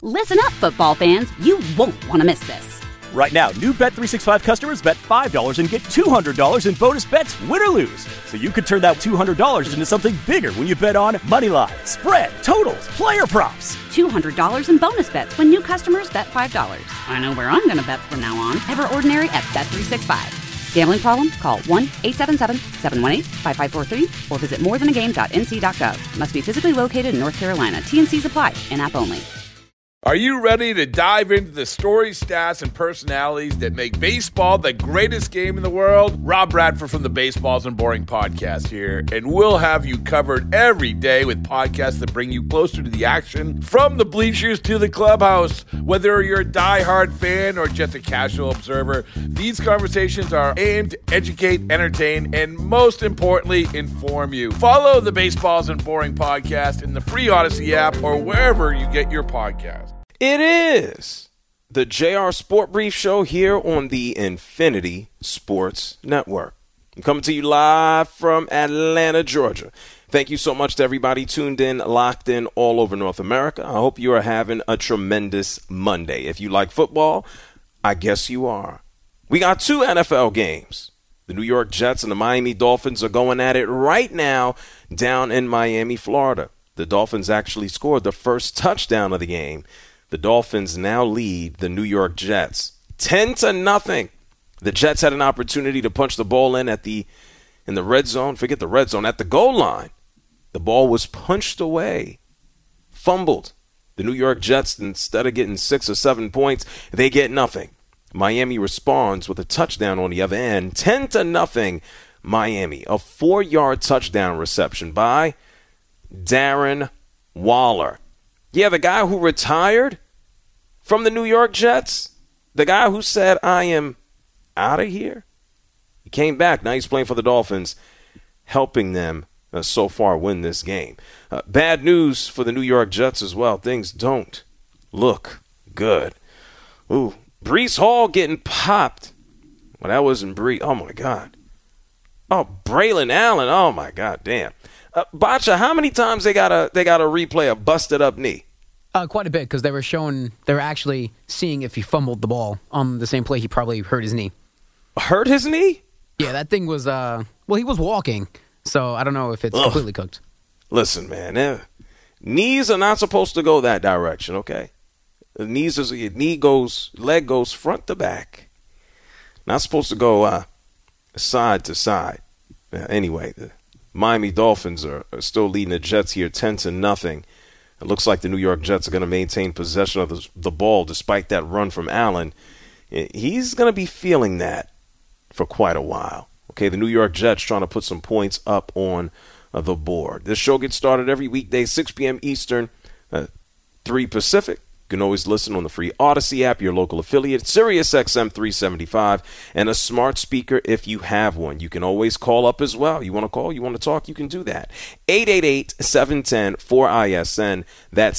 Listen up, football fans. You won't want to miss this. Right now, new Bet365 customers bet $5 and get $200 in bonus bets, win or lose. So you could turn that $200 into something bigger when you bet on money line, spread, totals, player props. $200 in bonus bets when new customers bet $5. I know where I'm going to bet from now on. Ever ordinary at Bet365. Gambling problem? Call 1-877-718-5543 or visit morethanagame.nc.gov. Must be physically located in North Carolina. T&Cs apply. In-app only. Are you ready to dive into the stories, stats, and personalities that make baseball the greatest game in the world? Rob Bradford from the Baseballs and Boring podcast here, and we'll have you covered every day with podcasts that bring you closer to the action, from the bleachers to the clubhouse. Whether you're a diehard fan or just a casual observer, these conversations are aimed to educate, entertain, and most importantly, inform you. Follow the Baseballs and Boring podcast in the free Odyssey app or wherever you get your podcasts. It is the JR Sport Brief Show here on the Infinity Sports Network. I'm coming to you live from Atlanta, Georgia. Thank you so much to everybody tuned in, locked in all over North America. I hope you are having a tremendous Monday. If you like football, I guess you are. We got 2 NFL games. The New York Jets and the Miami Dolphins are going at it right now down in Miami, Florida. The Dolphins actually scored the first touchdown of the game. The Dolphins now lead the New York Jets 10-0. The Jets had an opportunity to punch the ball in the red zone. Forget the red zone, at the goal line. The ball was punched away, fumbled. The New York Jets, instead of getting 6 or 7 points, they get nothing. Miami responds with a touchdown on the other end. 10-0 Miami. A 4-yard touchdown reception by Darren Waller. Yeah, the guy who retired from the New York Jets, the guy who said, I am out of here. He came back. Now he's playing for the Dolphins, helping them so far win this game. Bad news for the New York Jets as well. Things don't look good. Ooh, Breece Hall getting popped. Well, that wasn't Breece. Oh, my God. Oh, Braylon Allen. Oh, my God, damn. Bacha, how many times they gotta replay a busted up knee? Quite a bit, because they were actually seeing if he fumbled the ball on the same play. He probably hurt his knee. Hurt his knee? Yeah, that thing was, he was walking, so I don't know if it's completely cooked. Listen, man, knees are not supposed to go that direction, okay? Leg goes front to back. Not supposed to go side to side. Anyway, the Miami Dolphins are still leading the Jets here 10-0. It looks like the New York Jets are going to maintain possession of the ball despite that run from Allen. He's going to be feeling that for quite a while. Okay, the New York Jets trying to put some points up on the board. This show gets started every weekday, 6 p.m. Eastern, 3 Pacific. You can always listen on the free Odyssey app, your local affiliate, Sirius XM 375, and a smart speaker if you have one. You can always call up as well. You want to call? You want to talk? You can do that. 888-710-4ISN. That's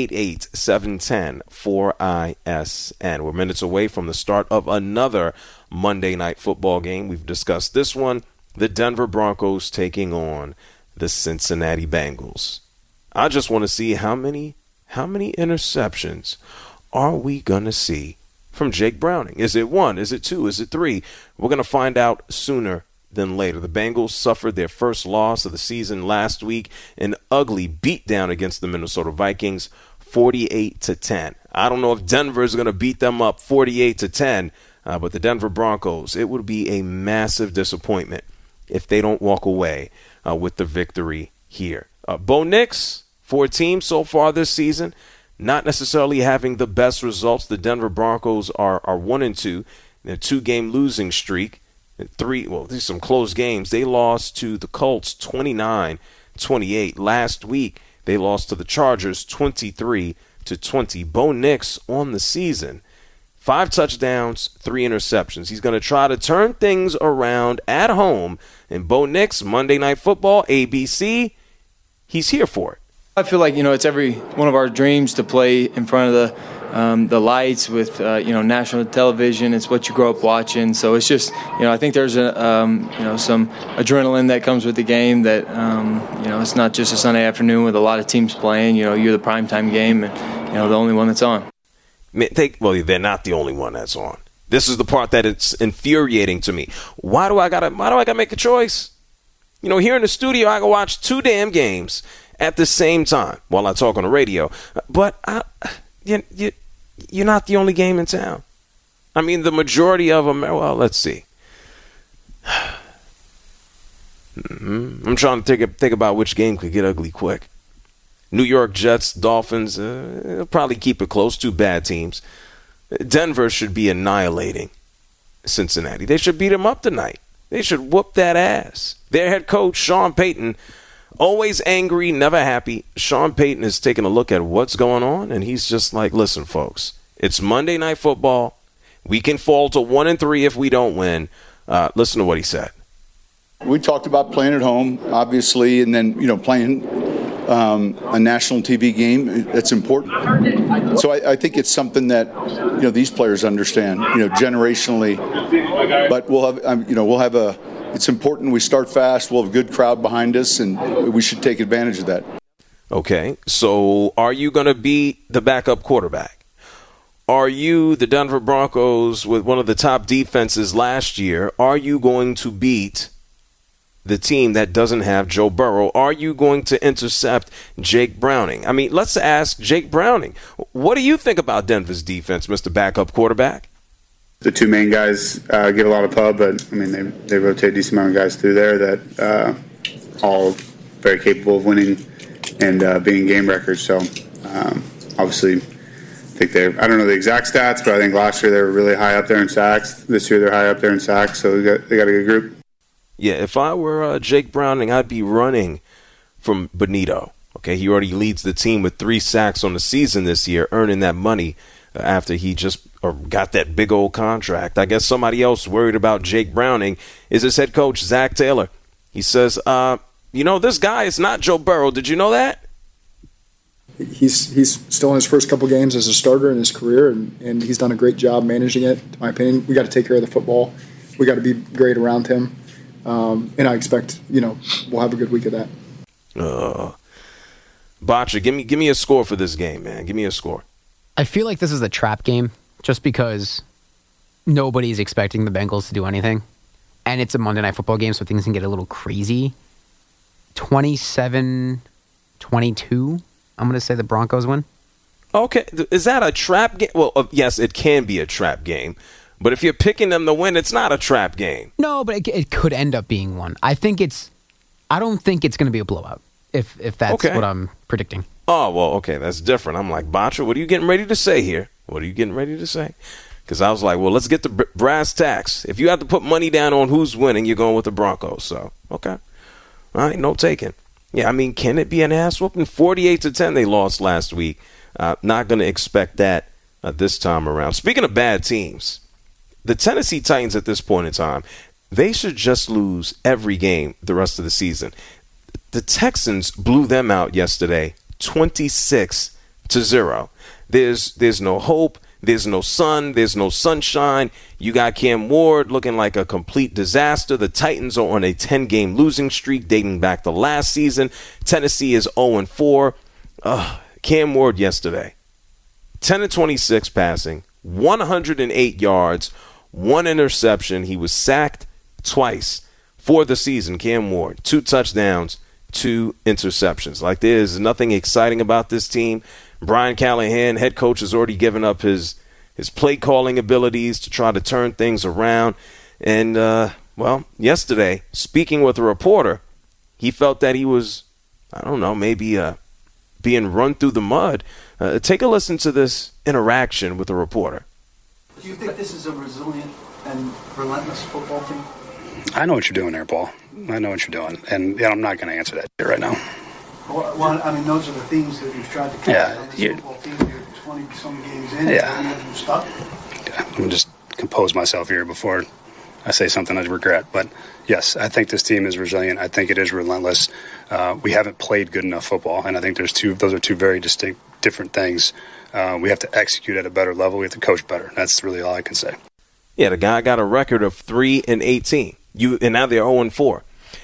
888-710-4ISN. We're minutes away from the start of another Monday Night Football game. We've discussed this one, the Denver Broncos taking on the Cincinnati Bengals. I just want to see how many interceptions are we going to see from Jake Browning? Is it 1? Is it 2? Is it 3? We're going to find out sooner than later. The Bengals suffered their first loss of the season last week, an ugly beatdown against the Minnesota Vikings, 48-10. I don't know if Denver is going to beat them up 48-10, but the Denver Broncos, it would be a massive disappointment if they don't walk away with the victory here. Bo Nix, 4 teams so far this season, not necessarily having the best results. The Denver Broncos are 1-2. Their 2-game losing streak. These are some close games. They lost to the Colts 29-28. Last week, they lost to the Chargers 23-20. Bo Nix on the season, 5 touchdowns, 3 interceptions. He's going to try to turn things around at home. And Bo Nix, Monday Night Football, ABC, he's here for it. I feel like, it's every one of our dreams to play in front of the lights with, national television. It's what you grow up watching. So it's just, I think there's some adrenaline that comes with the game that, it's not just a Sunday afternoon with a lot of teams playing. You're the primetime game. And, the only one that's on. They're not the only one that's on. This is the part that it's infuriating to me. Why do I gotta make a choice? Here in the studio, I can watch 2 damn games at the same time while I talk on the radio. But you're not the only game in town. I mean, the majority of them. Well, let's see. I'm trying to think about which game could get ugly quick. New York Jets, Dolphins, probably keep it close. 2 bad teams. Denver should be annihilating Cincinnati. They should beat them up tonight. They should whoop that ass. Their head coach, Sean Payton, always angry, never happy. Sean Payton is taking a look at what's going on, and he's just like, listen, folks, it's Monday Night Football. We can fall to 1-3 if we don't win. Listen to what he said. We talked about playing at home, obviously, and then, playing a national TV game. That's important. So I think it's something that, these players understand, generationally. But it's important we start fast. We'll have a good crowd behind us, and we should take advantage of that. Okay, so are you going to be the backup quarterback? Are you, the Denver Broncos, with one of the top defenses last year, are you going to beat the team that doesn't have Joe Burrow? Are you going to intercept Jake Browning? I mean, let's ask Jake Browning. What do you think about Denver's defense, Mr. Backup Quarterback? The 2 main guys get a lot of pub, but, I mean, they rotate a decent amount of guys through there that all very capable of winning and being game records. So, obviously, I think I don't know the exact stats, but I think last year they were really high up there in sacks. This year they're high up there in sacks, so they got a good group. Yeah, if I were Jake Browning, I'd be running from Bonito. Okay, he already leads the team with 3 sacks on the season this year, earning that money after he just got that big old contract. I guess somebody else worried about Jake Browning is his head coach, Zach Taylor. He says, this guy is not Joe Burrow. Did you know that? He's still in his first couple games as a starter in his career, and he's done a great job managing it, in my opinion. We got to take care of the football. We got to be great around him. And I expect, we'll have a good week of that. Botcha, give me a score for this game, man. Give me a score. I feel like this is a trap game just because nobody's expecting the Bengals to do anything. And it's a Monday Night Football game, so things can get a little crazy. 27-22, I'm going to say the Broncos win. Okay, is that a trap game? Well, yes, it can be a trap game. But if you're picking them to win, it's not a trap game. No, but it could end up being one. I don't think it's going to be a blowout, if that's what I'm predicting. Oh, well, okay, that's different. I'm like, Batra, what are you getting ready to say here? What are you getting ready to say? Because I was like, well, let's get the brass tacks. If you have to put money down on who's winning, you're going with the Broncos. So, okay. All right, no taking. Yeah, I mean, can it be an ass whooping? 48-10 they lost last week. Not going to expect that this time around. Speaking of bad teams, the Tennessee Titans at this point in time, they should just lose every game the rest of the season. The Texans blew them out yesterday, 26-0. There's no hope. There's no sun. There's no sunshine. You got Cam Ward looking like a complete disaster. The Titans are on a 10-game losing streak dating back to last season. Tennessee is 0-4. Cam Ward yesterday, 10-26 passing, 108 yards, 1 interception. He was sacked twice for the season. Cam Ward, 2 touchdowns, 2 interceptions. Like, there's nothing exciting about this team. Brian Callahan, head coach, has already given up his play calling abilities to try to turn things around. And, yesterday, speaking with a reporter, he felt that he was, maybe being run through the mud. Take a listen to this interaction with a reporter. Do you think this is a resilient and relentless football team? I know what you're doing there, Paul. I know what you're doing. And I'm not going to answer that right now. Well, I mean, those are the themes that you've tried to catch. Yeah, on this football team. You're 20-some games in. Yeah. You're stuck. I'm going to just compose myself here before I say something I regret. But, yes, I think this team is resilient. I think it is relentless. We haven't played good enough football, and I think those are two very distinct, different things. We have to execute at a better level. We have to coach better. That's really all I can say. Yeah, the guy got a record of 3-18. And now they're 0-4.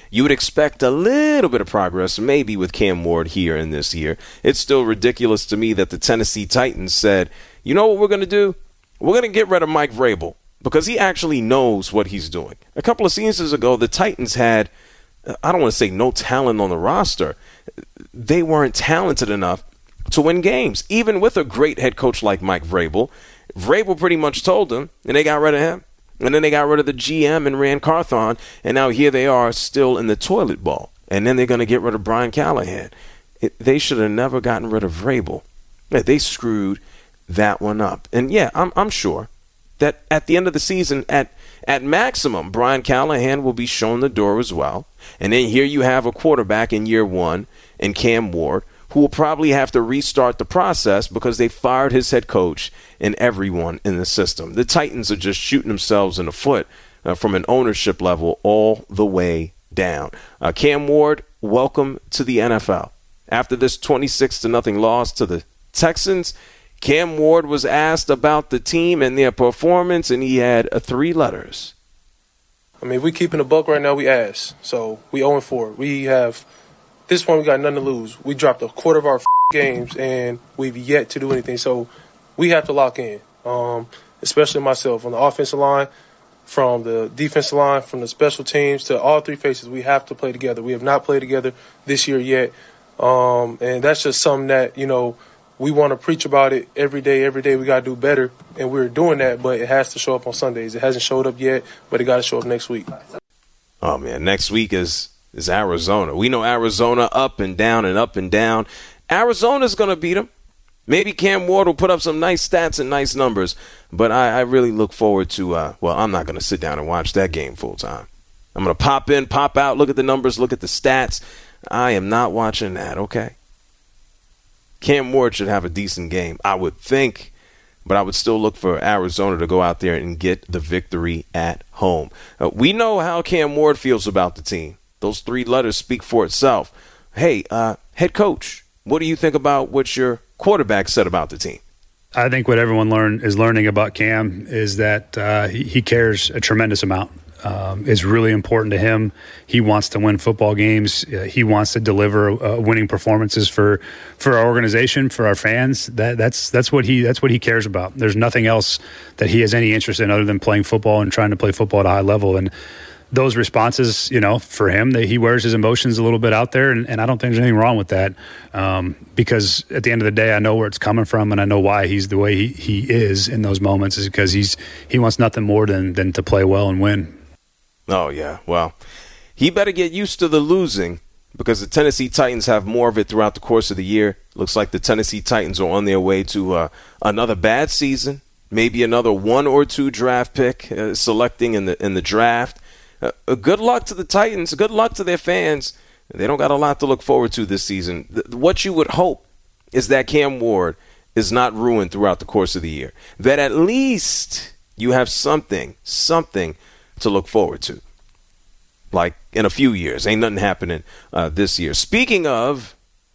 You would expect a little bit of progress, maybe with Cam Ward here in this year. It's still ridiculous to me that the Tennessee Titans said, you know what we're going to do? We're going to get rid of Mike Vrabel because he actually knows what he's doing. A couple of seasons ago, the Titans had, I don't want to say no talent on the roster. They weren't talented enough to win games. Even with a great head coach like Mike Vrabel, Vrabel pretty much told them, and they got rid of him. And then they got rid of the GM and Rand Carthon, and now here they are still in the toilet bowl. And then they're going to get rid of Brian Callahan. They should have never gotten rid of Vrabel. They screwed that one up. And yeah, I'm sure that at the end of the season, at maximum, Brian Callahan will be shown the door as well. And then here you have a quarterback in year one in Cam Ward, who will probably have to restart the process because they fired his head coach and everyone in the system. The Titans are just shooting themselves in the foot from an ownership level all the way down. Cam Ward, welcome to the NFL. After this 26-0 loss to the Texans, Cam Ward was asked about the team and their performance, and he had 3 letters. I mean, if we keeping a buck right now, we ass. So we 0-4. We have this point, we got nothing to lose. We dropped a quarter of our games, and we've yet to do anything. So we have to lock in, especially myself. On the offensive line, from the defensive line, from the special teams to all 3 faces, we have to play together. We have not played together this year yet. And that's just something that, we want to preach about it every day. Every day we got to do better, and we're doing that, but it has to show up on Sundays. It hasn't showed up yet, but it got to show up next week. Oh, man, next week is Arizona. We know Arizona up and down and up and down. Arizona's going to beat them. Maybe Cam Ward will put up some nice stats and nice numbers, but I really look forward to, I'm not going to sit down and watch that game full time. I'm going to pop in, pop out, look at the numbers, look at the stats. I am not watching that, okay? Cam Ward should have a decent game, I would think, but I would still look for Arizona to go out there and get the victory at home. We know how Cam Ward feels about the team. Those 3 letters speak for itself. Hey, head coach, what do you think about what your quarterback said about the team? I think what everyone is learning about Cam is that he cares a tremendous amount. It's really important to him. He wants to win football games. He wants to deliver winning performances for our organization, for our fans. That's what he cares about. There's nothing else that he has any interest in other than playing football and trying to play football at a high level. And those responses, for him, he wears his emotions a little bit out there, and I don't think there's anything wrong with that, because at the end of the day, I know where it's coming from, and I know why he's the way he is in those moments is because he wants nothing more than to play well and win. Oh, yeah. Well, he better get used to the losing because the Tennessee Titans have more of it throughout the course of the year. Looks like the Tennessee Titans are on their way to another bad season, maybe another 1 or 2 draft pick selecting in the draft. Good luck to the Titans. Good luck to their fans. They don't got a lot to look forward to this season. What you would hope is that Cam Ward is not ruined throughout the course of the year. That at least you have something to look forward to. Like in a few years. Ain't nothing happening this year. Speaking of,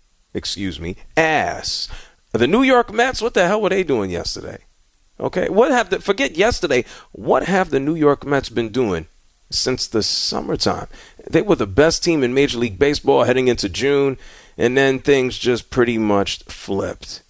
ass. The New York Mets, what the hell were they doing yesterday? Okay, forget yesterday. What have the New York Mets been doing since the summertime? They were the best team in Major League Baseball heading into June, and then things just pretty much flipped.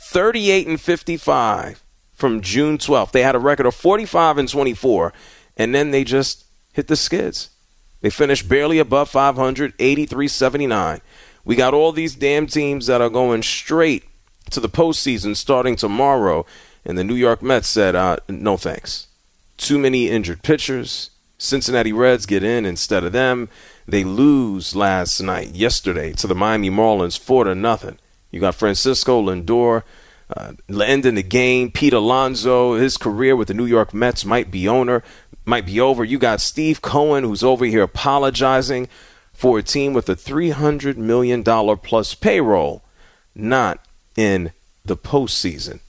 38-55 from June 12th. They had a record of 45-24, and then they just hit the skids. They finished barely above 500, 83-79. We got all these damn teams that are going straight to the postseason starting tomorrow, and the New York Mets said, no thanks. Too many injured pitchers. Cincinnati Reds get in instead of them. They lose yesterday, to the Miami Marlins 4-0. You got Francisco Lindor ending the game. Pete Alonso, his career with the New York Mets might be over. You got Steve Cohen, who's over here apologizing for a team with a $300 million plus payroll, not in the postseason.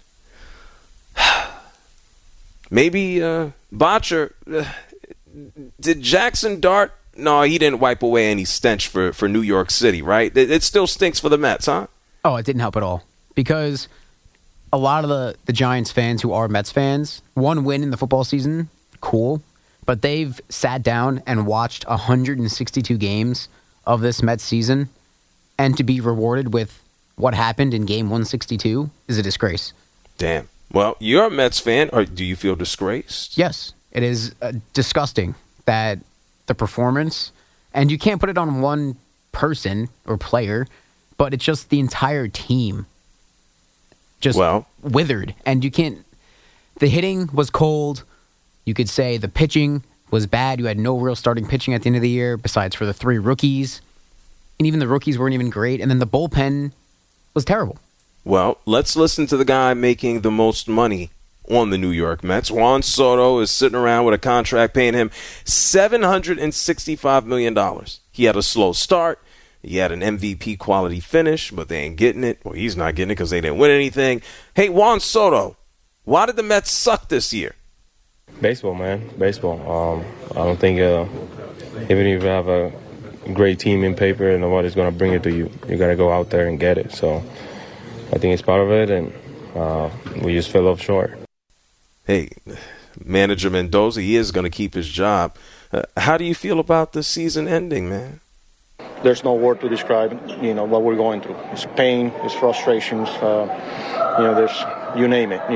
Maybe Botcher. Did Jackson Dart? No, he didn't wipe away any stench for New York City, right? It still stinks for the Mets, huh? Oh, it didn't help at all. Because a lot of the Giants fans who are Mets fans, one win in the football season, cool. but they've sat down and watched 162 games of this Mets season, and to be rewarded with what happened in game 162 is a disgrace. Damn. Well, you're a Mets fan, or do you feel disgraced? Yes, it is disgusting that the performance, and you can't put it on one person or player, but it's just the entire team just withered. And you can't, the hitting was cold. You could say the pitching was bad. You had no real starting pitching at the end of the year besides for the 3 rookies. And even the rookies weren't even great. And then the bullpen was terrible. Well, let's listen to the guy making the most money on the New York Mets. Juan Soto is sitting around with a contract paying him $765 million. He had a slow start. He had an MVP quality finish, but they ain't getting it. Well, he's not getting it because they didn't win anything. Hey, Juan Soto, why did the Mets suck this year? Baseball, man. Baseball. I don't think even if you have a great team in paper, nobody's going to bring it to you. You got to go out there and get it. So I think it's part of it, and we just fell off short. Hey, manager Mendoza, he is going to keep his job. How do you feel about the season ending, man? There's no word to describe, what we're going through. It's pain, it's frustrations, there's, you name it,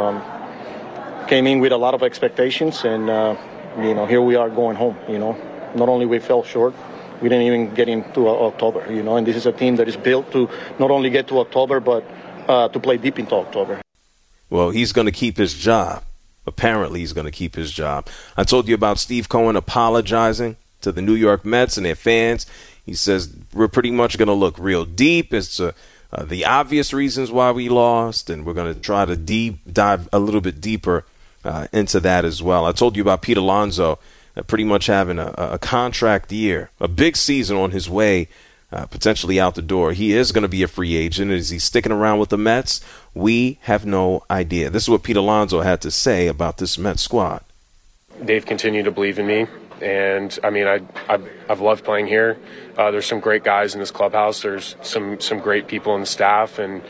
Came in with a lot of expectations, and, here we are going home, Not only we fell short, we didn't even get into October, and this is a team that is built to not only get to October, but to play deep into October. Well, he's going to keep his job. Apparently, he's going to keep his job. I told you about Steve Cohen apologizing to the New York Mets and their fans. He says we're pretty much going to look real deep as to the obvious reasons why we lost, and we're going to try to dive a little bit deeper into that as well. I told you about Pete Alonso pretty much having a contract year, a big season on his way, potentially out the door. He is going to be a free agent. Is he sticking around with the Mets? We have no idea. This is what Pete Alonso had to say about this Mets squad. They've continued to believe in me. And, I mean, I've loved playing here. There's some great guys in this clubhouse. There's some great people in the staff. And,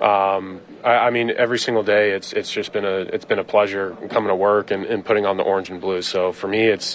I mean, every single day it's just been a pleasure coming to work and putting on the orange and blue. So for me, it's,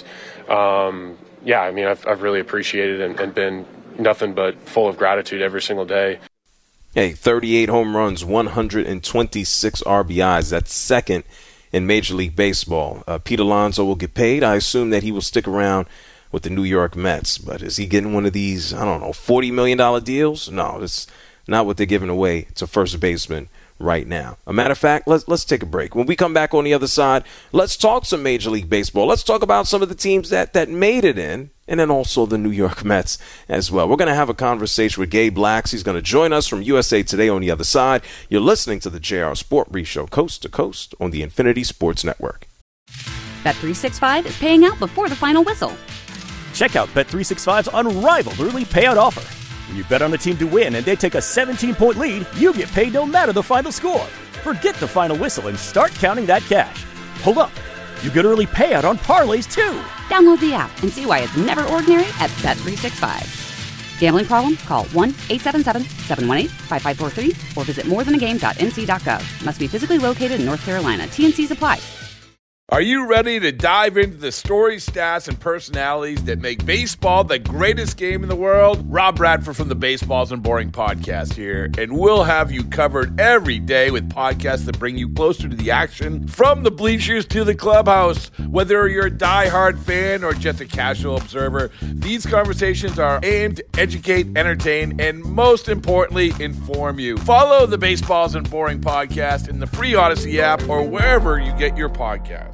I mean, I've really appreciated and been nothing but full of gratitude every single day. Hey, 38 home runs, 126 RBIs. That's second in Major League Baseball. Pete Alonso will get paid. I assume that he will stick around with the New York Mets. But is he getting one of these, $40 million deals? No, it's not what they're giving away to first baseman right now. A matter of fact, let's take a break. When we come back on the other side, let's talk some Major League Baseball. Let's talk about some of the teams that made it in, and then also the New York Mets as well. We're going to have a conversation with Gabe Blacks. He's going to join us from USA Today on the other side. You're listening to the JR Sport Brief Show, coast to coast on the Infinity Sports Network. Bet365 is paying out before the final whistle. Check out Bet365's unrivaled early payout offer. When you bet on a team to win and they take a 17-point lead, you get paid no matter the final score. Forget the final whistle and start counting that cash. Hold up. You get early payout on parlays, too. Download the app and see why it's never ordinary at Bet365. Gambling problem? Call 1-877-718-5543 or visit morethanagame.nc.gov. Must be physically located in North Carolina. T&Cs apply. Are you ready to dive into the stories, stats, and personalities that make baseball the greatest game in the world? Rob Bradford from the Baseballs and Boring podcast here, and we'll have you covered every day with podcasts that bring you closer to the action, from the bleachers to the clubhouse. Whether you're a diehard fan or just a casual observer, these conversations are aimed to educate, entertain, and most importantly, inform you. Follow the Baseballs and Boring podcast in the free Odyssey app or wherever you get your podcasts.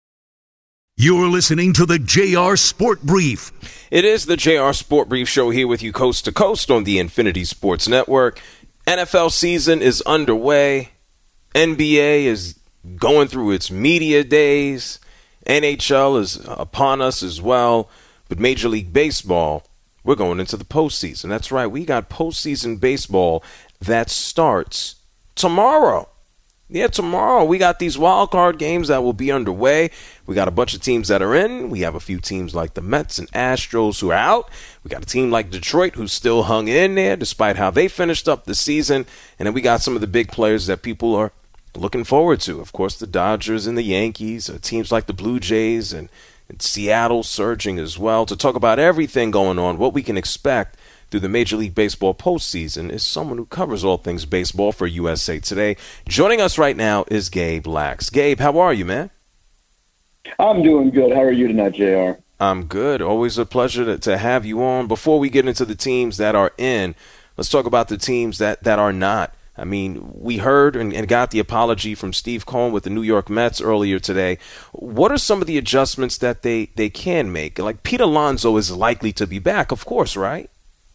You're listening to the JR Sport Brief. It is the JR Sport Brief Show here with you coast to coast on the Infinity Sports Network. NFL season is underway. NBA is going through its media days. NHL is upon us as well. But Major League Baseball, we're going into the postseason. That's right. We got postseason baseball that starts tomorrow. Yeah, tomorrow we got these wild card games that will be underway. We got a bunch of teams that are in. We have a few teams like the Mets and Astros who are out. We got a team like Detroit who's still hung in there despite how they finished up the season. And then we got some of the big players that people are looking forward to. Of course, the Dodgers and the Yankees, teams like the Blue Jays and and Seattle surging as well. To talk about everything going on, what we can expect through the Major League Baseball postseason, is someone who covers all things baseball for USA Today. Joining us right now is Gabe Lax. Gabe, how are you, man? I'm doing good. How are you tonight, JR? I'm good. Always a pleasure to have you on. Before we get into the teams that are in, let's talk about the teams that are not. I mean, we heard and got the apology from Steve Cohen with the New York Mets earlier today. What are some of the adjustments that they can make? Like, Pete Alonso is likely to be back, of course, right?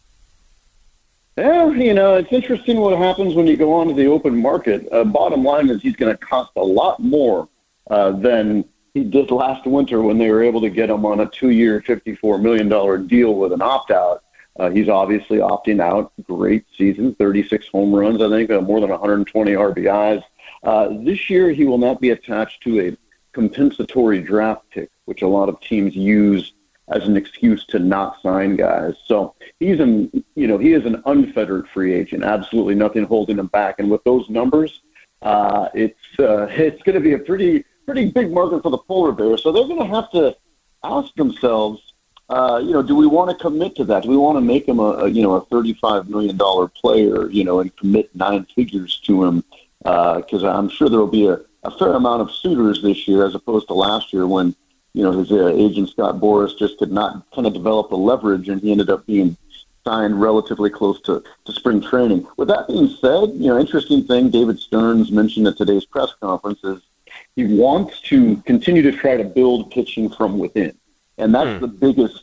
Yeah, it's interesting what happens when you go onto the open market. Bottom line is he's going to cost a lot more than he did last winter when they were able to get him on a 2-year, $54 million deal with an opt-out. He's obviously opting out. Great season, 36 home runs, I think, more than 120 RBIs. This year he will not be attached to a compensatory draft pick, which a lot of teams use as an excuse to not sign guys. So he is an unfettered free agent. Absolutely nothing holding him back. And with those numbers, it's going to be a pretty big market for the polar bear. So they're going to have to ask themselves, do we want to commit to that? Do we want to make him a $35 million player, and commit 9 figures to him? Because I'm sure there will be a fair amount of suitors this year as opposed to last year when, his agent Scott Boras just could not kind of develop the leverage, and he ended up being signed relatively close to spring training. With that being said, interesting thing David Stearns mentioned at today's press conference is he wants to continue to try to build pitching from within. And that's the biggest,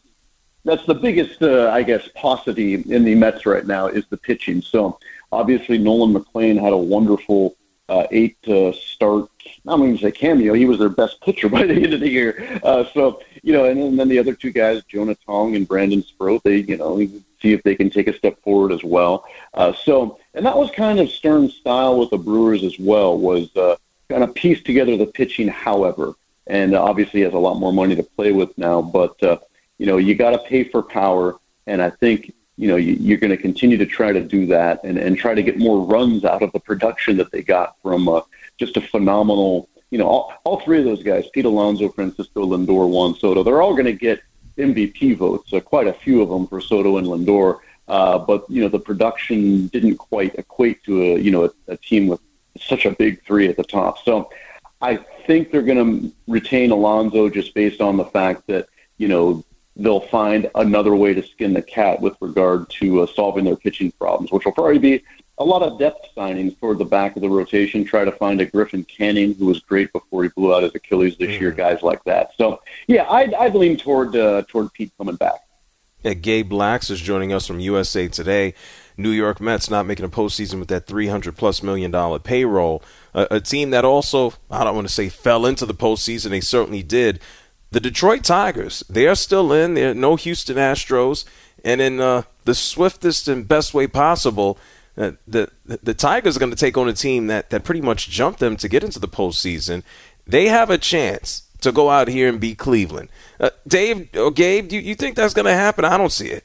I guess, paucity in the Mets right now is the pitching. So obviously Nolan McLean had a wonderful 8 start. I'm going to say cameo. He was their best pitcher by the end of the year. And then the other 2 guys, Jonah Tong and Brandon Sproat, they, see if they can take a step forward as well. And that was kind of Stern's style with the Brewers as well, was kind of piece together the pitching, however. And obviously he has a lot more money to play with now. But, you got to pay for power. And I think, you're going to continue to try to do that and try to get more runs out of the production that they got from just a phenomenal, all 3 of those guys, Pete Alonso, Francisco Lindor, Juan Soto, they're all going to get MVP votes, quite a few of them for Soto and Lindor. But, the production didn't quite equate to a team with such a big 3 at the top. So I think they're going to retain Alonso just based on the fact that, they'll find another way to skin the cat with regard to solving their pitching problems, which will probably be a lot of depth signings toward the back of the rotation, try to find a Griffin Canning, who was great before he blew out his Achilles this year, guys like that. So, yeah, I'd lean toward Pete coming back. Yeah, Gabe Lax is joining us from USA Today. New York Mets not making a postseason with that $300+ million payroll. A team that also, I don't want to say fell into the postseason, they certainly did. The Detroit Tigers, they are still in. There are no Houston Astros. And in the swiftest and best way possible, the Tigers are going to take on a team that pretty much jumped them to get into the postseason. They have a chance to go out here and beat Cleveland. Dave or Gabe, do you think that's going to happen? I don't see it.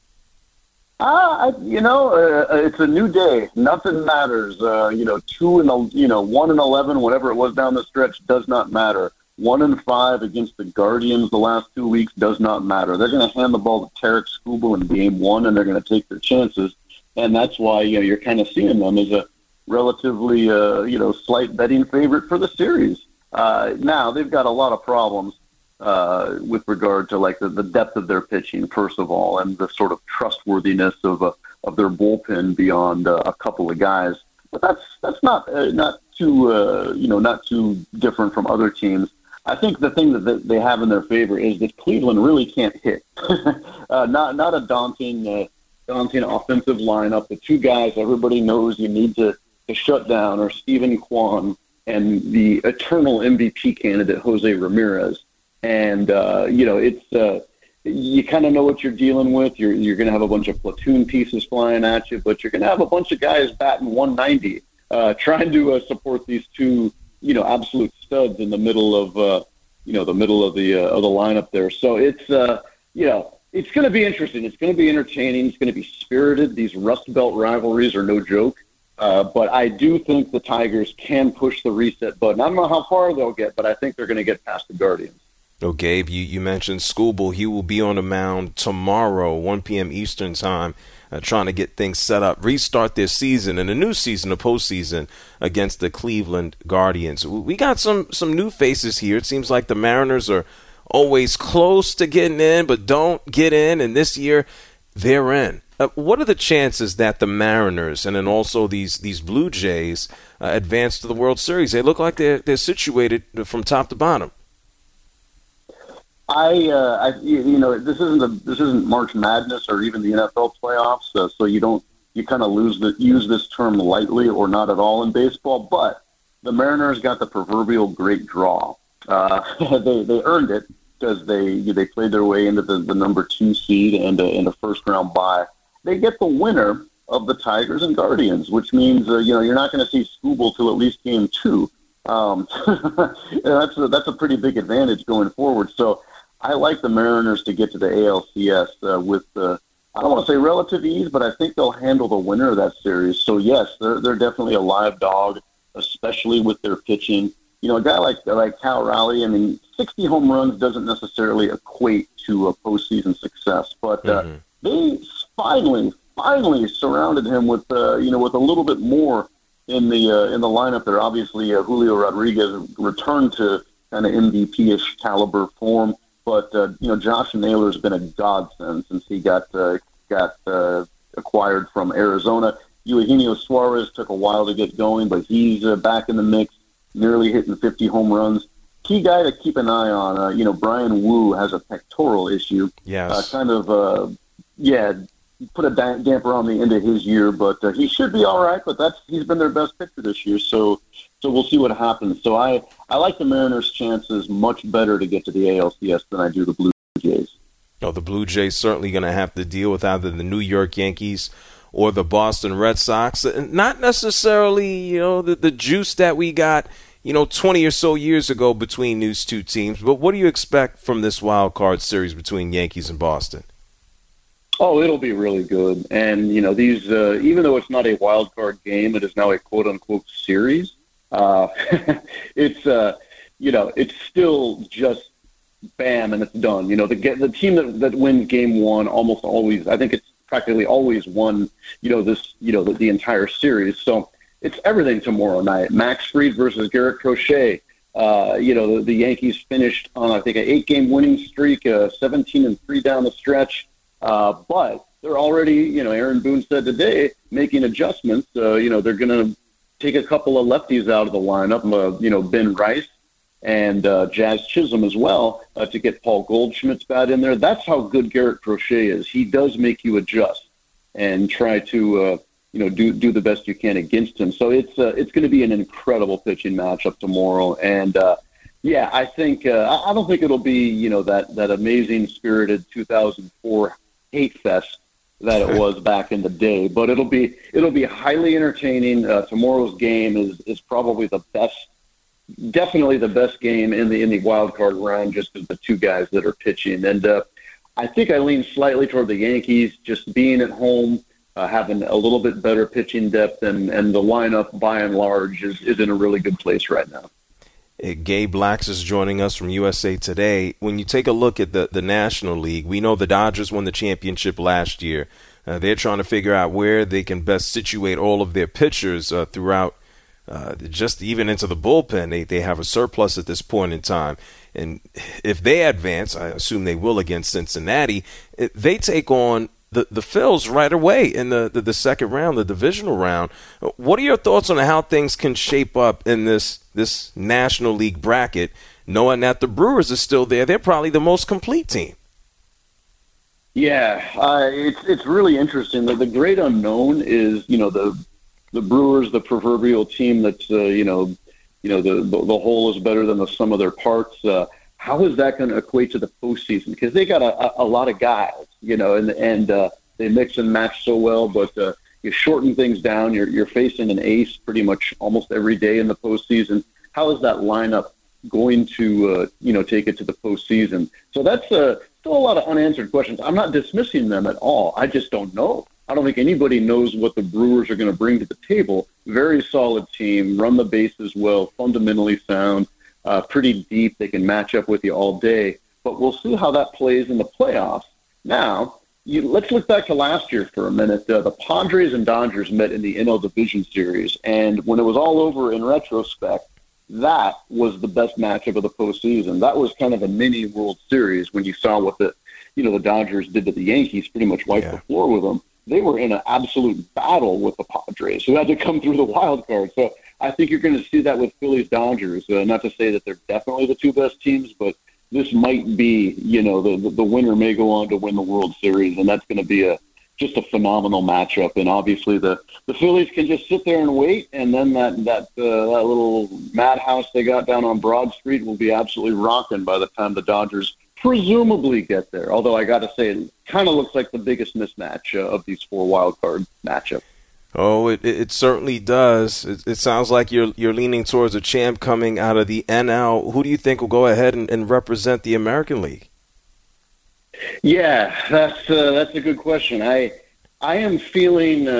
It's a new day. Nothing matters. 1-11, whatever it was down the stretch, does not matter. 1-5 against the Guardians the last 2 weeks does not matter. They're going to hand the ball to Tarek Skubal in Game 1, and they're going to take their chances. And that's why you're kind of seeing them as a relatively slight betting favorite for the series. Now they've got a lot of problems with regard to the depth of their pitching, first of all, and the sort of trustworthiness of their bullpen beyond a couple of guys. But that's not too different from other teams. I think the thing that they have in their favor is that Cleveland really can't hit. Not a daunting offensive lineup. The 2 guys everybody knows you need to shut down are Steven Kwan and the eternal MVP candidate Jose Ramirez. And you kind of know what you're dealing with. You're going to have a bunch of platoon pieces flying at you, but you're going to have a bunch of guys batting 190 trying to support these 2 absolute studs in the middle of the lineup there. So it's it's going to be interesting. It's going to be entertaining. It's going to be spirited. These Rust Belt rivalries are no joke. But I do think the Tigers can push the reset button. I don't know how far they'll get, but I think they're going to get past the Guardians. Oh, Gabe, you mentioned Skubal. He will be on the mound tomorrow, 1 p.m. Eastern time, trying to get things set up, restart their season and a new season, a postseason against the Cleveland Guardians. We got some new faces here. It seems like the Mariners are always close to getting in, but don't get in, and this year they're in. What are the chances that the Mariners and then also these Blue Jays advance to the World Series? They look like they're situated from top to bottom. This isn't March Madness or even the NFL playoffs, so you kind of use this term lightly or not at all in baseball. But the Mariners got the proverbial great draw. They earned it because they played their way into the number 2 seed and a first round bye. They get the winner of the Tigers and Guardians, which means you're not going to see Skubal till at least game 2. That's a pretty big advantage going forward. So I like the Mariners to get to the ALCS with I don't want to say relative ease, but I think they'll handle the winner of that series. So yes, they're definitely a live dog, especially with their pitching. A guy like Cal Raleigh, 60 home runs doesn't necessarily equate to a postseason success, but they finally surrounded him with with a little bit more in the lineup there. Obviously, Julio Rodriguez returned to kind of MVP-ish caliber form. But Josh Naylor's been a godsend since he got acquired from Arizona. Eugenio Suarez took a while to get going, but he's back in the mix, nearly hitting 50 home runs. Key guy to keep an eye on. Brian Wu has a pectoral issue. Yes. Put a damper on the end of his year, but he should be all right. But he's been their best pitcher this year, so we'll see what happens. So I like the Mariners' chances much better to get to the ALCS than I do the Blue Jays. No, the Blue Jays certainly going to have to deal with either the New York Yankees or the Boston Red Sox. Not necessarily, the juice that we got, 20 or so years ago between these two teams. But what do you expect from this wild card series between Yankees and Boston? Oh, it'll be really good. And, these, even though it's not a wild card game, it is now a quote unquote series. It's still just bam and it's done. The team that wins game 1 almost always, I think it's practically always won, the entire series. So it's everything tomorrow night. Max Fried versus Garrett Crochet. The Yankees finished on, I think, an 8-game winning streak, 17-3 down the stretch. But they're already, Aaron Boone said today, making adjustments. They're going to take a couple of lefties out of the lineup, Ben Rice and Jazz Chisholm as well, to get Paul Goldschmidt's bat in there. That's how good Garrett Crochet is. He does make you adjust and try to, do the best you can against him. So it's going to be an incredible pitching matchup tomorrow. And, I think I don't think it'll be, that amazing spirited 2004 hate fest that it was back in the day, but it'll be highly entertaining. Tomorrow's game is probably definitely the best game in the wild card round, just of the two guys that are pitching. And I think I lean slightly toward the Yankees, just being at home, having a little bit better pitching depth, and the lineup by and large is in a really good place right now. Gabe Lax is joining us from USA Today. When you take a look at the National League, we know the Dodgers won the championship last year. They're trying to figure out where they can best situate all of their pitchers throughout, just even into the bullpen. They have a surplus at this point in time. And if they advance, I assume they will against Cincinnati, they take on the Phils right away in the second round, the divisional round. What are your thoughts on how things can shape up in this National League bracket, knowing that the Brewers are still there? They're probably the most complete team. Yeah, it's really interesting. The great unknown is, the Brewers, the proverbial team that's, the whole is better than the sum of their parts. How is that going to equate to the postseason? Because they got a lot of guys, and they mix and match so well. But you shorten things down. You're facing an ace pretty much almost every day in the postseason. How is that lineup going to take it to the postseason? So that's still a lot of unanswered questions. I'm not dismissing them at all. I just don't know. I don't think anybody knows what the Brewers are going to bring to the table. Very solid team, run the bases well, fundamentally sound. pretty deep. They can match up with you all day. But we'll see how that plays in the playoffs. Now, let's look back to last year for a minute. The Padres and Dodgers met in the NL Division Series, and when it was all over in retrospect, that was the best matchup of the postseason. That was kind of a mini World Series when you saw what the Dodgers did to the Yankees, pretty much wiped the floor with them. They were in an absolute battle with the Padres, who had to come through the wild card. So I think you're going to see that with Phillies-Dodgers. Not to say that they're definitely the two best teams, but this might be, the winner may go on to win the World Series, and that's going to be just a phenomenal matchup. And obviously the Phillies can just sit there and wait, and then that little madhouse they got down on Broad Street will be absolutely rocking by the time the Dodgers presumably get there. Although I got to say, it kind of looks like the biggest mismatch of these 4 wild card matchups. Oh, it certainly does. It sounds like you're leaning towards a champ coming out of the NL. Who do you think will go ahead and represent the American League? Yeah, that's a good question. I'm feeling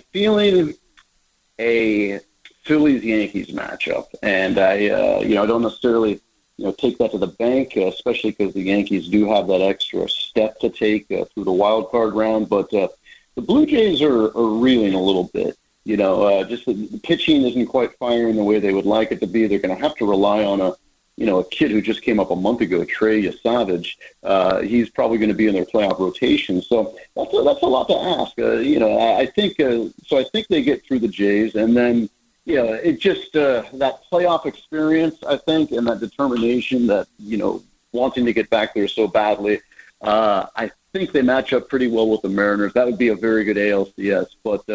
a Phillies-Yankees matchup, and I don't necessarily take that to the bank, especially because the Yankees do have that extra step to take through the wild card round. But the Blue Jays are reeling a little bit. Just the pitching isn't quite firing the way they would like it to be. They're going to have to rely on a kid who just came up a month ago, Trey Yesavage. He's probably going to be in their playoff rotation. So that's a lot to ask. I think they get through the Jays, and then it just that playoff experience, I think, and that determination that wanting to get back there so badly. I think they match up pretty well with the Mariners. That would be a very good ALCS. But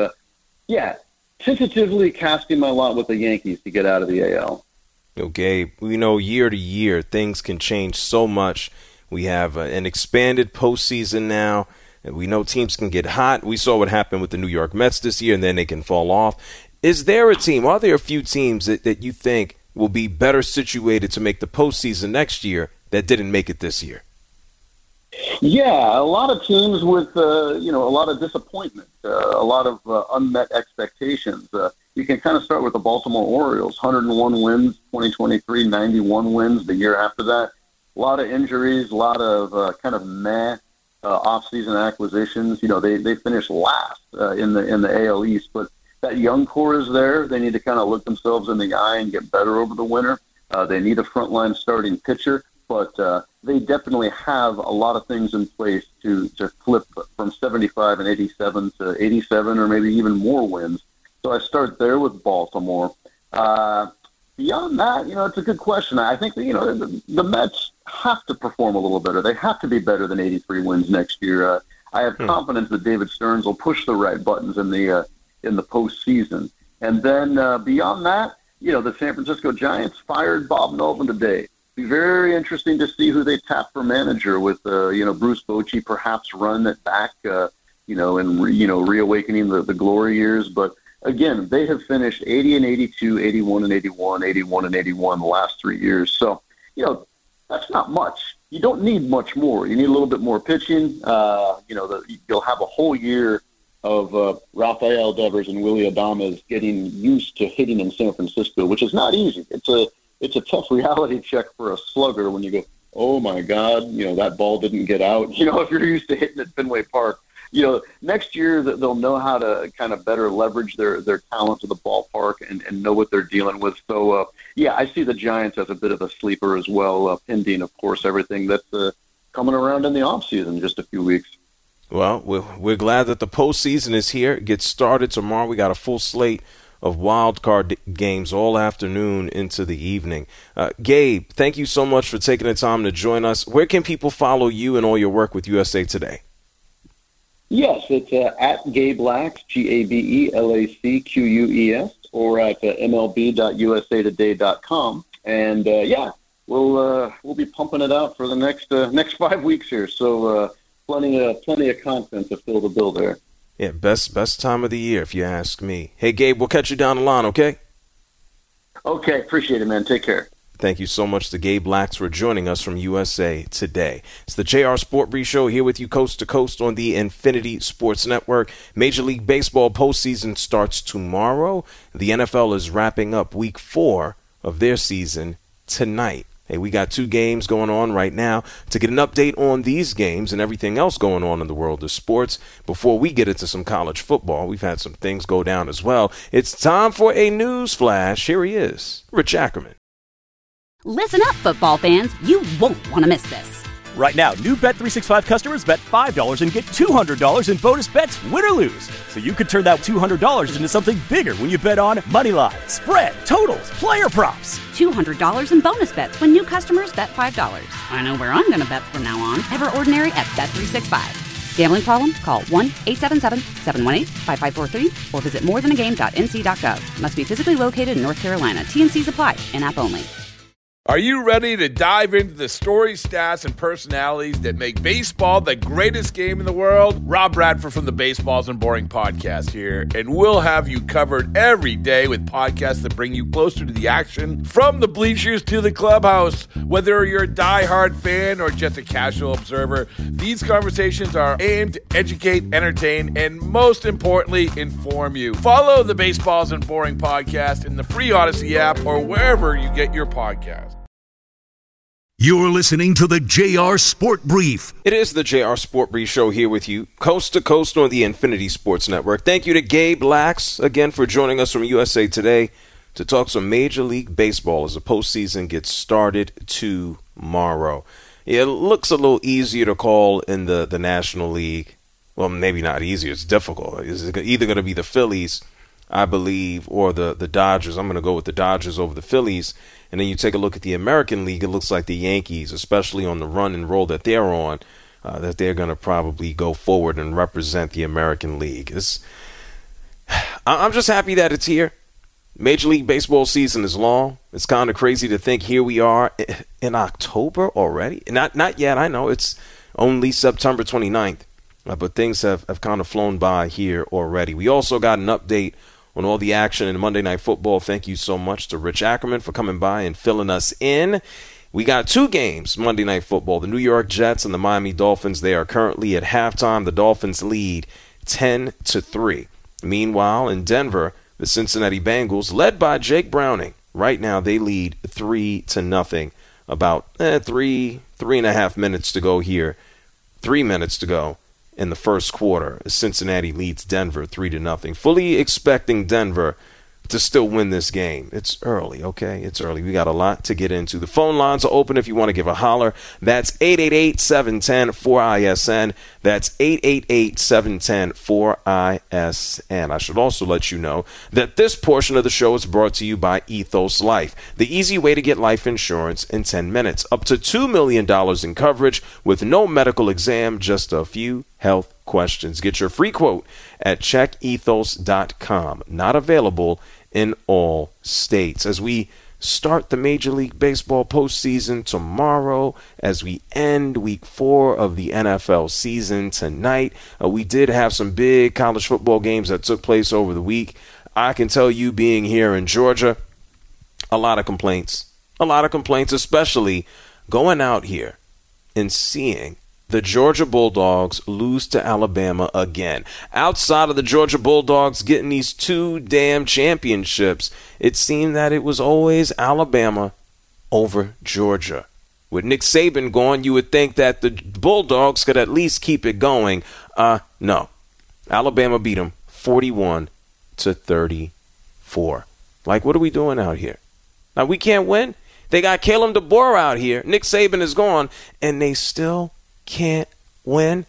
tentatively casting my lot with the Yankees to get out of the AL. Gabe, year to year, things can change so much. We have an expanded postseason now. And we know teams can get hot. We saw what happened with the New York Mets this year, and then they can fall off. Are there a few teams that you think will be better situated to make the postseason next year that didn't make it this year? Yeah, a lot of teams with, a lot of disappointment, a lot of unmet expectations. You can kind of start with the Baltimore Orioles, 101 wins, 2023, 91 wins the year after that. A lot of injuries, a lot of kind of off-season acquisitions. They finished last in the AL East, but that young core is there. They need to kind of look themselves in the eye and get better over the winter. They need a frontline starting pitcher, but they definitely have a lot of things in place to flip from 75 and 87 to 87 or maybe even more wins. So I start there with Baltimore. Beyond that, it's a good question. I think the Mets have to perform a little better. They have to be better than 83 wins next year. I have confidence that David Stearns will push the right buttons in the postseason. And then beyond that, the San Francisco Giants fired Bob Melvin today. Be very interesting to see who they tap for manager with, Bruce Bochy perhaps run it back, reawakening the glory years. But again, they have finished 80 and 82, 81 and 81, 81 and 81 the last 3 years. So, that's not much. You don't need much more. You need a little bit more pitching. You'll have a whole year of Rafael Devers and Willy Adames getting used to hitting in San Francisco, which is not easy. It's a tough reality check for a slugger when you go, oh my God, that ball didn't get out. If you're used to hitting at Fenway Park, next year they'll know how to kind of better leverage their talent to the ballpark and know what they're dealing with. So, I see the Giants as a bit of a sleeper as well, pending, of course, everything that's coming around in the offseason in just a few weeks. Well, we're glad that the postseason is here. It gets started tomorrow. We got a full slate of wild card games all afternoon into the evening. Gabe, thank you so much for taking the time to join us. Where can people follow you and all your work with USA Today? Yes, it's at Gabe Lax, GABELACQUES, or at MLB.usatoday.com. And we'll be pumping it out for the next 5 weeks here. So plenty of content to fill the bill there. Yeah, best time of the year, if you ask me. Hey, Gabe, we'll catch you down the line, okay? Okay, appreciate it, man. Take care. Thank you so much to Gabe Lax for joining us from USA Today. It's the JR Sport Brief Show here with you coast to coast on the Infinity Sports Network. Major League Baseball postseason starts tomorrow. The NFL is wrapping up week 4 of their season tonight. Hey, we got 2 games going on right now. To get an update on these games and everything else going on in the world of sports, before we get into some college football, we've had some things go down as well. It's time for a news flash. Here he is, Rich Ackerman. Listen up, football fans. You won't want to miss this. Right now, new Bet365 customers bet $5 and get $200 in bonus bets, win or lose. So you could turn that $200 into something bigger when you bet on money line, spread, totals, player props. $200 in bonus bets when new customers bet $5. I know where I'm going to bet from now on. Ever ordinary at Bet365. Gambling problem? Call 1-877-718-5543 or visit morethanagame.nc.gov. Must be physically located in North Carolina. T&Cs apply. In-app only. Are you ready to dive into the stories, stats, and personalities that make baseball the greatest game in the world? Rob Bradford from the Baseballs and Boring podcast here, and we'll have you covered every day with podcasts that bring you closer to the action, from the bleachers to the clubhouse. Whether you're a diehard fan or just a casual observer, these conversations are aimed to educate, entertain, and most importantly, inform you. Follow the Baseballs and Boring podcast in the free Odyssey app or wherever you get your podcasts. You're listening to the JR Sport Brief. It is the JR Sport Brief show here with you, coast to coast on the Infinity Sports Network. Thank you to Gabe Lax again for joining us from USA Today to talk some Major League Baseball as the postseason gets started tomorrow. It looks a little easier to call in the National League. Well, maybe not easier. It's difficult. It's either going to be the Phillies, I believe, or the Dodgers. I'm going to go with the Dodgers over the Phillies. And then you take a look at the American League, it looks like the Yankees, especially on the run and roll that they're on, that they're going to probably go forward and represent the American League. I'm just happy that it's here. Major League Baseball season is long. It's kind of crazy to think here we are in October already. Not yet, I know. It's only September 29th. But things have kind of flown by here already. We also got an update on all the action in Monday Night Football. Thank you so much to Rich Ackerman for coming by and filling us in. We got 2 games Monday Night Football. The New York Jets and the Miami Dolphins. They are currently at halftime. The Dolphins lead 10-3. Meanwhile, in Denver, the Cincinnati Bengals, led by Jake Browning, right now they lead 3-0. About 3.5 minutes to go here. 3 minutes to go in the first quarter. Cincinnati leads Denver 3-0. Fully expecting Denver to still win this game. It's early, okay? It's early. We got a lot to get into. The phone lines are open if you want to give a holler. That's 888-710-4ISN. That's 888-710-4ISN. I should also let you know that this portion of the show is brought to you by Ethos Life, the easy way to get life insurance in 10 minutes. Up to $2 million in coverage with no medical exam, just a few health questions. Get your free quote at checkethos.com. Not available in all states. As we start the Major League Baseball postseason tomorrow, as we end week 4 of the NFL season tonight, we did have some big college football games that took place over the week. I can tell you, being here in Georgia, a lot of complaints, especially going out here and seeing the Georgia Bulldogs lose to Alabama again. Outside of the Georgia Bulldogs getting these 2 damn championships, it seemed that it was always Alabama over Georgia. With Nick Saban gone, you would think that the Bulldogs could at least keep it going. No. Alabama beat them 41-34. Like, what are we doing out here? Now, we can't win. They got Kalen DeBoer out here. Nick Saban is gone, and they still can't win.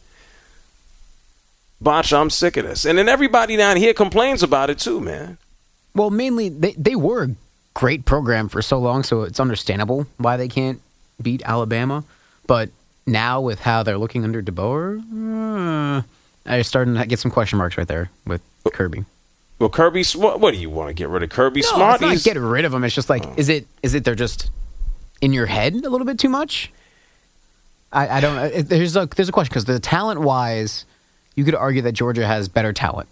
Botch, I'm sick of this. And then everybody down here complains about it too, man. Well, mainly they were a great program for so long, so it's understandable why they can't beat Alabama. But now with how they're looking under DeBoer, I'm starting to get some question marks right there with Kirby. Well, Kirby, what do you want to get rid of Kirby Smart? It's not get rid of him. It's just like, is it they're just in your head a little bit too much? I don't. There's a question because the talent wise, you could argue that Georgia has better talent,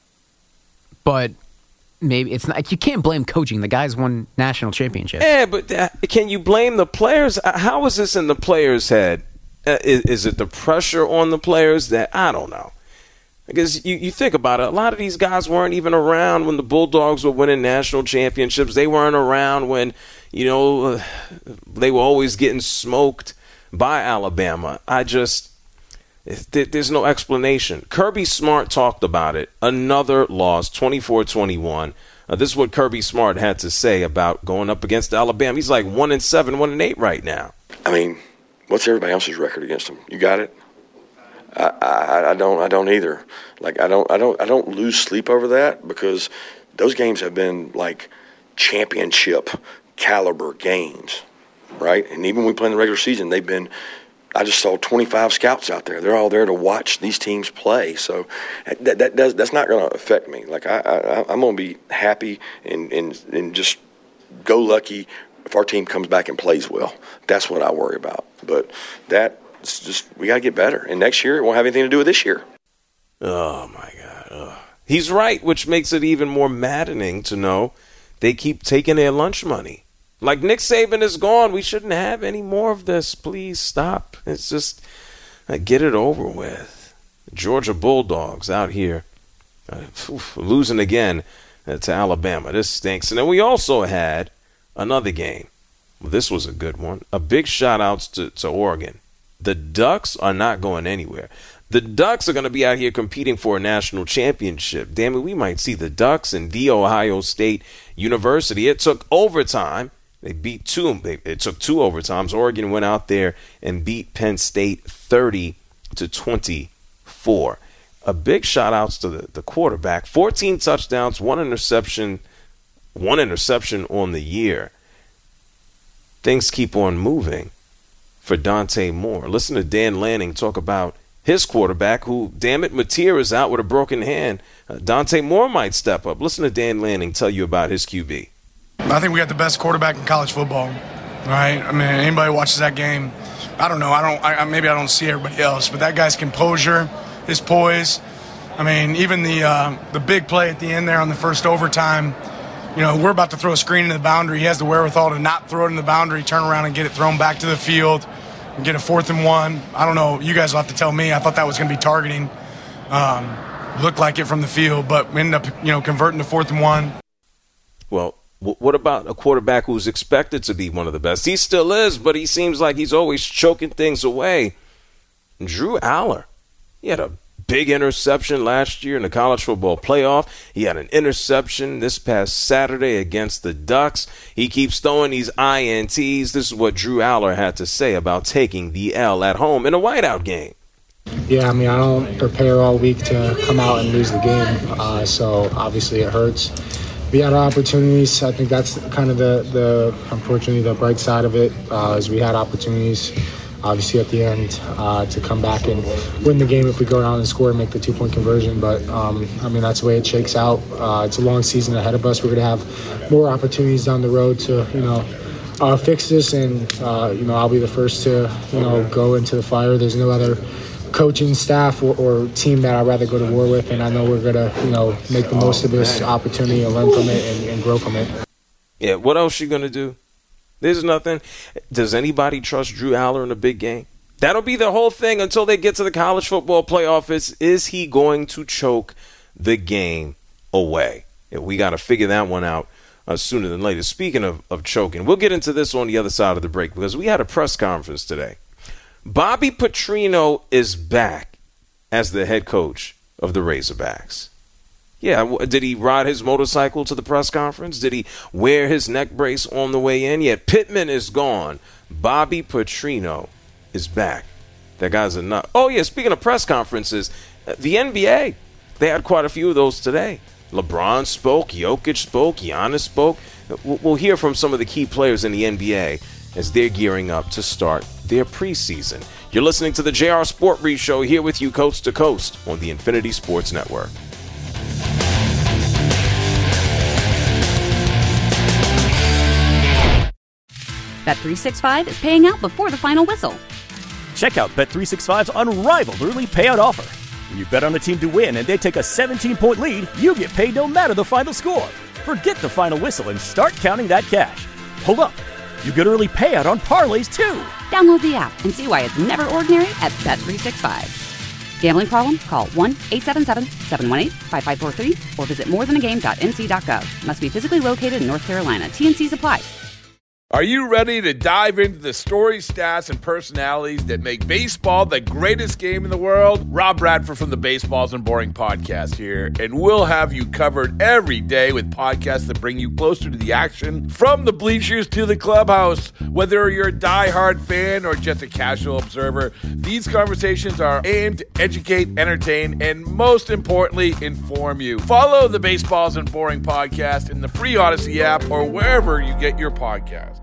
but maybe it's not. You can't blame coaching. The guys won national championships. Yeah, but can you blame the players? How is this in the players' head? Is it the pressure on the players that I don't know? Because you think about it, a lot of these guys weren't even around when the Bulldogs were winning national championships. They weren't around when, they were always getting smoked by Alabama. There's no explanation. Kirby Smart talked about it. Another loss, 24-21. This is what Kirby Smart had to say about going up against Alabama. He's like 1-7, 1-8 right now. I mean, what's everybody else's record against them? You got it? I don't either. Like I don't lose sleep over that, because those games have been like championship caliber games, right? And even when we play in the regular season, they've been. I just saw 25 scouts out there. They're all there to watch these teams play. So that's not going to affect me. Like I'm going to be happy and just go lucky if our team comes back and plays well. That's what I worry about. But that's just, we got to get better. And next year it won't have anything to do with this year. Oh my God. He's right, which makes it even more maddening to know they keep taking their lunch money. Like, Nick Saban is gone. We shouldn't have any more of this. Please stop. It's just, get it over with. Georgia Bulldogs out here losing again to Alabama. This stinks. And then we also had another game. Well, this was a good one. A big shout-out to Oregon. The Ducks are not going anywhere. The Ducks are going to be out here competing for a national championship. Damn it, we might see the Ducks in The Ohio State University. It took overtime. They beat it took two overtimes. Oregon went out there and beat Penn State 30-24. A big shout outs to the quarterback. 14 touchdowns, one interception on the year. Things keep on moving for Dante Moore. Listen to Dan Lanning talk about his quarterback, who, damn it, Mateer is out with a broken hand. Dante Moore might step up. Listen to Dan Lanning tell you about his QB. I think we got the best quarterback in college football, right? I mean, anybody watches that game, I don't know. Maybe I don't see everybody else, but that guy's composure, his poise. I mean, even the big play at the end there on the first overtime, we're about to throw a screen into the boundary. He has the wherewithal to not throw it in the boundary, turn around and get it thrown back to the field, and get a 4th and 1. I don't know. You guys will have to tell me. I thought that was going to be targeting. Looked like it from the field, but we ended up, converting to 4th and 1. Well, what about a quarterback who's expected to be one of the best? He still is, but he seems like he's always choking things away. Drew Aller. He had a big interception last year in the college football playoff. He had an interception this past Saturday against the Ducks. He keeps throwing these INTs. This is what Drew Aller had to say about taking the L at home in a whiteout game. Yeah, I mean, I don't prepare all week to come out and lose the game, so obviously it hurts. We had opportunities. I think that's kind of the unfortunately the bright side of it, is we had opportunities, obviously at the end, to come back and win the game if we go down and score and make the 2-point conversion. But I mean, that's the way it shakes out. It's a long season ahead of us. We're going to have more opportunities down the road to fix this, and I'll be the first to go into the fire. There's no other coaching staff or team that I'd rather go to war with, and I know we're going to, make the most of this opportunity and learn from it and grow from it. Yeah, what else you going to do? There's nothing. Does anybody trust Drew Aller in a big game? That'll be the whole thing until they get to the college football playoff. Is he going to choke the game away? Yeah, we got to figure that one out sooner than later. Speaking of choking, we'll get into this on the other side of the break, because we had a press conference today. Bobby Petrino is back as the head coach of the Razorbacks. Yeah, did he ride his motorcycle to the press conference? Did he wear his neck brace on the way in? Yet Pittman is gone. Bobby Petrino is back. That guy's a nut. Oh, yeah, speaking of press conferences, the NBA, they had quite a few of those today. LeBron spoke, Jokic spoke, Giannis spoke. We'll hear from some of the key players in the NBA as they're gearing up to start their preseason. You're listening to the JR Sport Brief Show, here with you coast to coast on the Infinity Sports Network. Bet365 is paying out before the final whistle. Check out Bet365's unrivaled early payout offer. When you bet on a team to win and they take a 17-point lead, you get paid no matter the final score. Forget the final whistle and start counting that cash. Hold up. You get early payout on parlays, too. Download the app and see why it's never ordinary at Bet365. Gambling problem? Call 1-877-718-5543 or visit morethanagame.nc.gov. Must be physically located in North Carolina. T&Cs apply. Are you ready to dive into the stories, stats, and personalities that make baseball the greatest game in the world? Rob Bradford from the Baseballs and Boring podcast here, and we'll have you covered every day with podcasts that bring you closer to the action, from the bleachers to the clubhouse. Whether you're a diehard fan or just a casual observer, these conversations are aimed to educate, entertain, and most importantly, inform you. Follow the Baseballs and Boring podcast in the free Odyssey app or wherever you get your podcasts.